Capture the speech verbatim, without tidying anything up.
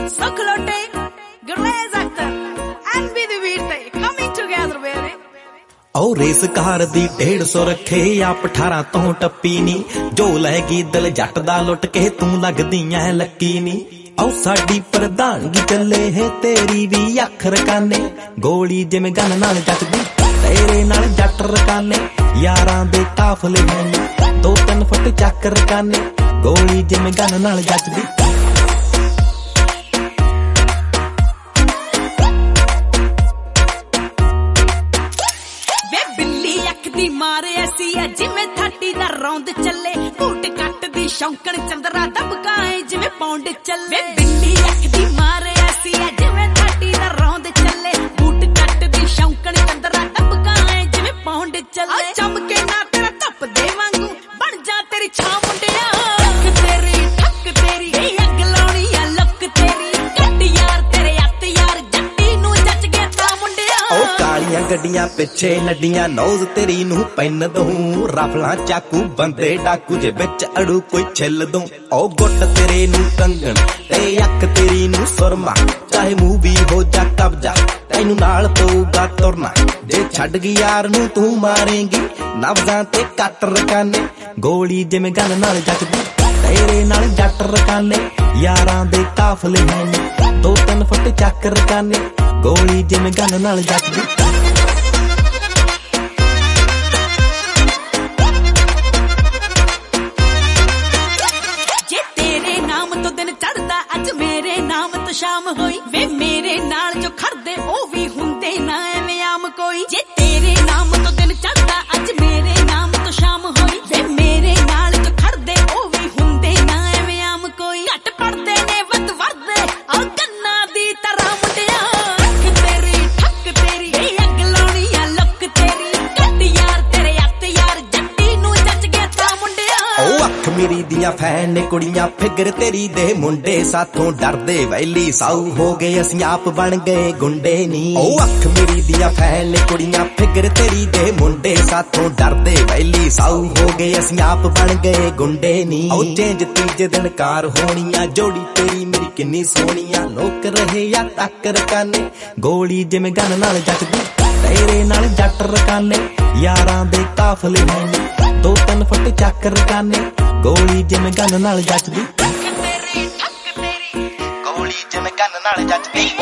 Sokolote, Gurlez Akhtar, and Bidhi Veerte coming together, baby. ओ race car दी डेढ़ सौ रखे आप अठारह तो टप्पी नी जो लैगी दिल जट दा लुट के तू लगदी ऐ लक्की नी ओ साडी प्रधानगी चले है तेरी भी अख रकाने गोली जिवें गन नाल जचदी तेरे नाल जट रकाने यारां दे काफले हैं दो तीन फुट चक रकाने गोली जिवें गन नाल जचदी मारे ऐसी है जिमें थर्टी दा रौंद चले बूट कट दी शौकण चंद्रा दबकाए जिमें पौंड चले बिल्ली अख दी मारे ऐसी है जिमें थर्टी दा रौंद चले बूट कट दी शौकण चंद्रा दबकाए जिमें पौंड चले चमके ना तेरा तप दे वांगू बन जा तेरी छां मुंडिया अख तेरी ठक तेरी ए अग लाउणी आ लुक तेरी कट यार तेरे हत्थ यार जट्टी नू जच गया ता मुंडिया ओ कालियां गड्डियां पिछे नड्डियां नौज तेरी नू पैन दूं रफला चाकू बंदे डाकू जे बिच अड़ू कोई छिल दूं ओ गुट तेरे नू कंगन ते अख तेरी नू सुरमा चाहे मूवी हो जा कब्जा तैनू नाल पऊगा तुरना जे छड्ड गई यार नू तू मारेंगी नब्जां ते कट रकाने गोली जिवें गन नाल जचदी तेरे नाल जट रकाने यारां दे काफले हैं दो तीन फुट चक रकाने गोली जिवें गन नाल जचदी शाम होई वे मेरे नाल जो खड़दे ओ भी हुंदे ना एवें आम कोई जे तेरे नाम तो दिन चढ़दा अज मेरे नाम तो शाम होई वे मेरे नाल जो खड़दे ओ भी हुंदे ना एवें आम कोई घट पड़दे ने वध वरदे आ गन्ना दी तरह मुंडिया अख तेरी ठक तेरी ए अग लाउणी आ लुक तेरी कट यार तेरे हत्थ यार जट्टी नू जच गया ता मुंडिया ओ अख मेरी दियां फैन ने कुड़ियां फिगर तेरी दे मुंडे साथों डरदे वैली साऊ हो गए असीं आप बन गए गुंडे नी ओ अख मेरी दियां फैन ने कुड़ियां फिगर तेरी दे मुंडे साथों डरदे वैली साऊ हो गए असीं आप बन गए गुंडे नी ओ चेंज तीजे दिन कार होनिया जोड़ी तेरी मेरी किन्नी सोहनिया लोक रहे या तक रकाने गोली जिवें गन नाल जचदी तेरे नाल जट रकाने यारां दे काफले हैं दो तीन फुट चक रकाने गोली जिवें गन नाल जचदी गोली जिवें गन नाल जचदी।